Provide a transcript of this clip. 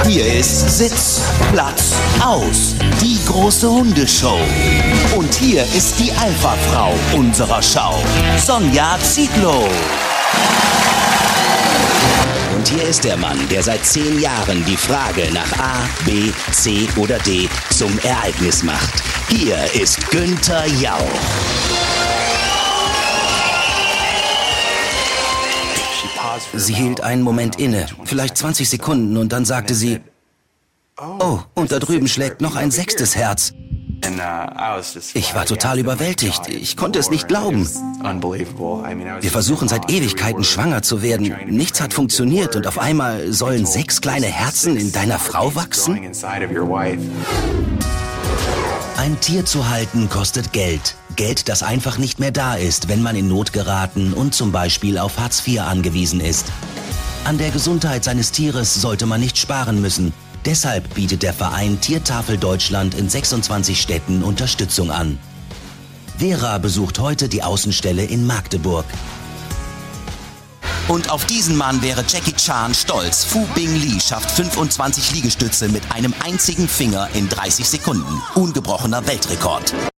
Hier ist Sitz, Platz, aus. Die große Hundeshow. Und hier ist die Alpha-Frau unserer Schau, Sonja Zietlow. Und hier ist der Mann, der seit 10 Jahren die Frage nach A, B, C oder D zum Ereignis macht. Hier ist Günther Jauch. Sie hielt einen Moment inne, vielleicht 20 Sekunden, und dann sagte sie: Oh, und da drüben schlägt noch ein 6. Herz. Ich war total überwältigt. Ich konnte es nicht glauben. Wir versuchen seit Ewigkeiten schwanger zu werden. Nichts hat funktioniert und auf einmal sollen 6 kleine Herzen in deiner Frau wachsen? Ein Tier zu halten kostet Geld. Geld, das einfach nicht mehr da ist, wenn man in Not geraten und zum Beispiel auf Hartz IV angewiesen ist. An der Gesundheit seines Tieres sollte man nicht sparen müssen. Deshalb bietet der Verein Tiertafel Deutschland in 26 Städten Unterstützung an. Vera besucht heute die Außenstelle in Magdeburg. Und auf diesen Mann wäre Jackie Chan stolz. Fu Bing-Li schafft 25 Liegestütze mit einem einzigen Finger in 30 Sekunden. Ungebrochener Weltrekord.